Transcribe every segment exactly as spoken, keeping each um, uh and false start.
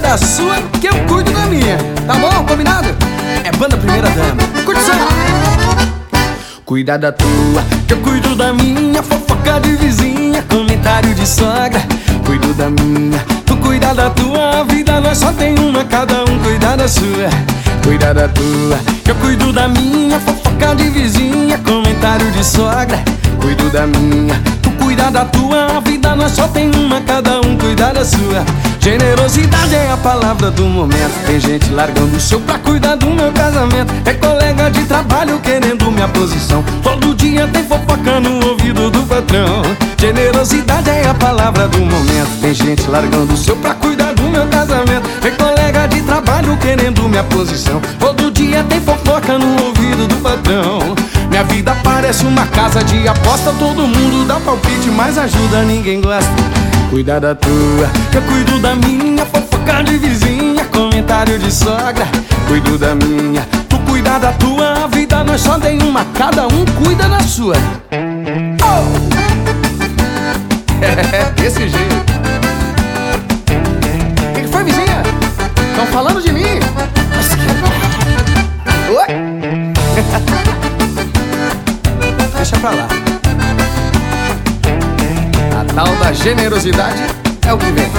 da sua, que eu cuido da minha. Tá bom? Combinado? É banda Primeira Dama. Curte só. Cuida da tua, que eu cuido da minha. Fofoca de vizinha, comentário de sogra. Cuido da minha, tu cuida da tua. A vida nós só tem uma, cada um cuida da sua. Cuida da tua, que eu cuido da minha. Fofoca de vizinha, comentário de sogra. Cuido da minha, tu cuida da tua. A vida nós só tem uma, cada um cuida da sua. Generosidade é a palavra do momento. Tem gente largando o seu pra cuidar do meu casamento. É colega de trabalho querendo minha posição. Todo dia tem fofoca no ouvido do patrão. Generosidade é a palavra do momento. Tem gente largando o seu pra cuidar do meu casamento. É colega de trabalho querendo minha posição. Todo dia tem fofoca no ouvido do patrão. Minha vida parece uma casa de aposta. Todo mundo dá palpite, mas ajuda ninguém gosta. Cuida da tua, que eu cuido da minha. Fofoca de vizinha, comentário de sogra. Cuido da minha, tu cuida da tua. A vida nós só tem uma, cada um cuida da sua. Oh! É, desse jeito. O que, que foi, vizinha? Estão falando de mim? Oi? Deixa pra lá. A tal da generosidade é o que vem.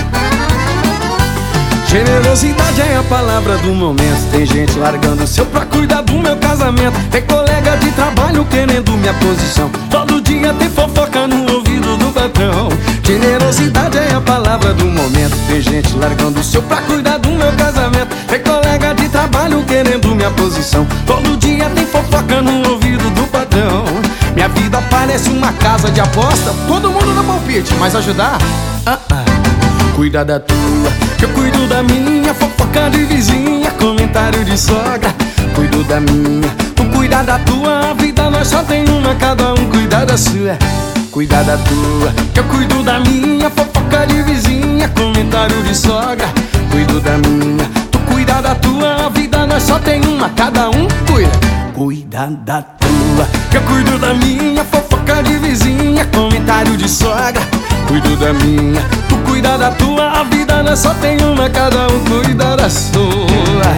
Generosidade é a palavra do momento. Tem gente largando o seu pra cuidar do meu casamento. Tem colega de trabalho querendo minha posição. Todo dia tem fofoca no ouvido do patrão. Generosidade é a palavra do momento. Tem gente largando o seu pra cuidar do meu casamento. Tem colega de trabalho querendo minha posição. Todo dia tem fofoca no ouvido do patrão. Minha vida parece uma casa de aposta. Todo mundo dá palpite, mas ajudar? Ah, ah. Cuida da tua, que eu cuido da minha. Fofoca de vizinha, comentário de sogra. Cuido da minha, tu cuida da tua. A vida nós só tem uma, cada um cuida da sua. Cuida da tua, que eu cuido da minha. Fofoca de vizinha, comentário de sogra. Cuido da minha, tu cuida da tua. A vida nós só tem uma, cada um cuida. Cuida da tua, que eu cuido da minha. Fofoca de vizinha, comentário de sogra. Cuido da minha, tu cuida da tua. A vida nós só tem uma, cada um cuida da sua.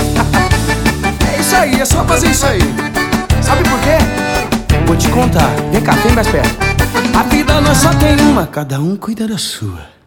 É isso aí, é só fazer isso aí. Sabe por quê? Vou te contar. Vem cá, vem mais perto. A vida nós só tem uma, cada um cuida da sua.